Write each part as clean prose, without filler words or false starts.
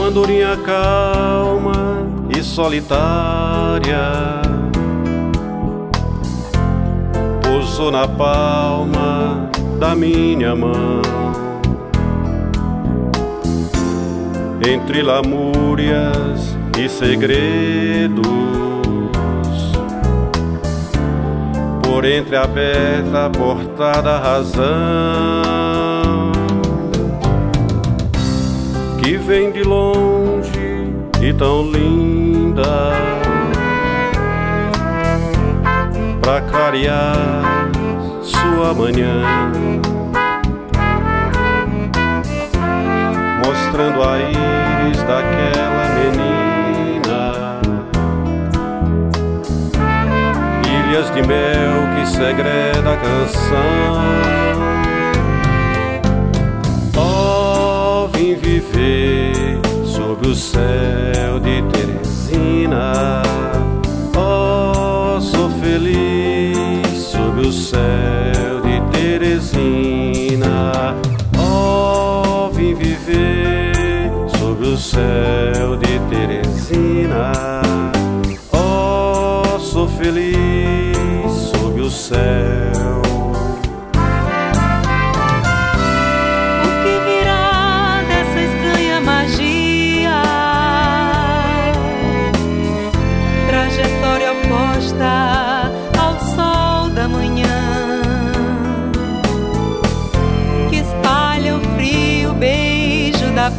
andorinha calma e solitária pousou na palma da minha mão. Entre lamúrias e segredos, por entreaberta a porta da razão, que vem de longe e tão linda pra clarear sua manhã, mostrando a íris daquela menina, ilhas de mel que segreda a canção. Oh, vim viver sob o céu de Teresina. Oh, sou feliz sob o céu de Teresina. Oh, vim viver sob o céu de Teresina. Oh, sou feliz sob o céu. O que virá dessa estranha magia? Trajetória oposta ao sol da manhã, que espalha o frio beijo da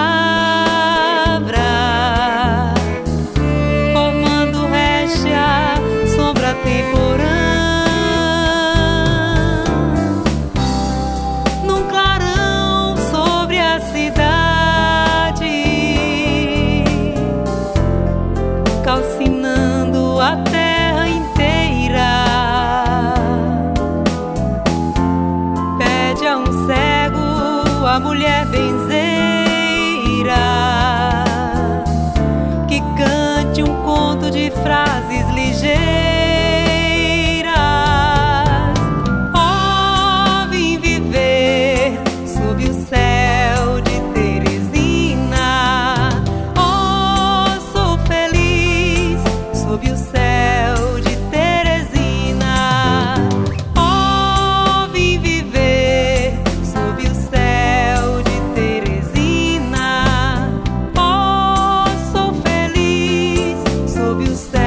palavra, formando régia, sombra temporã. Num clarão sobre a cidade, calcinando a terra inteira, pede a um cego a mulher benzeira que cante um conto de frases ligeiras. Oh, vim viver sob o céu de Teresina. Oh, sou feliz sob o céu de Teresina. Oh, vim viver sob o céu de Teresina. Oh, sou feliz sob o céu.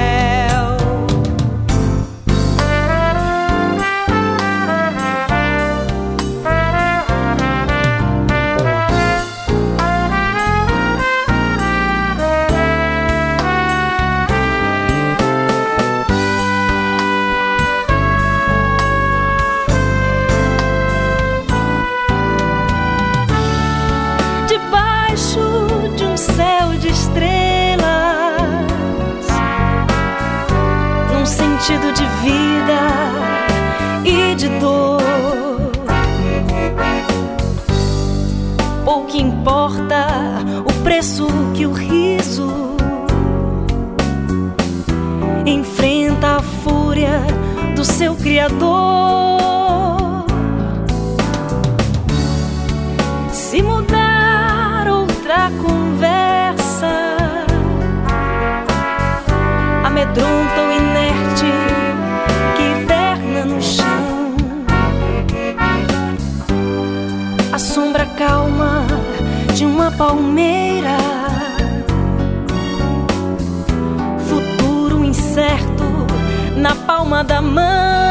Debaixo de um céu de estrelas, num sentido de vida e de dor, pouco importa o preço que o riso enfrenta a fúria do seu criador. Se mudar outra conversa, amedronta o inerte que hiberna no chão. A sombra calma de uma palmeira, futuro incerto na palma da mão.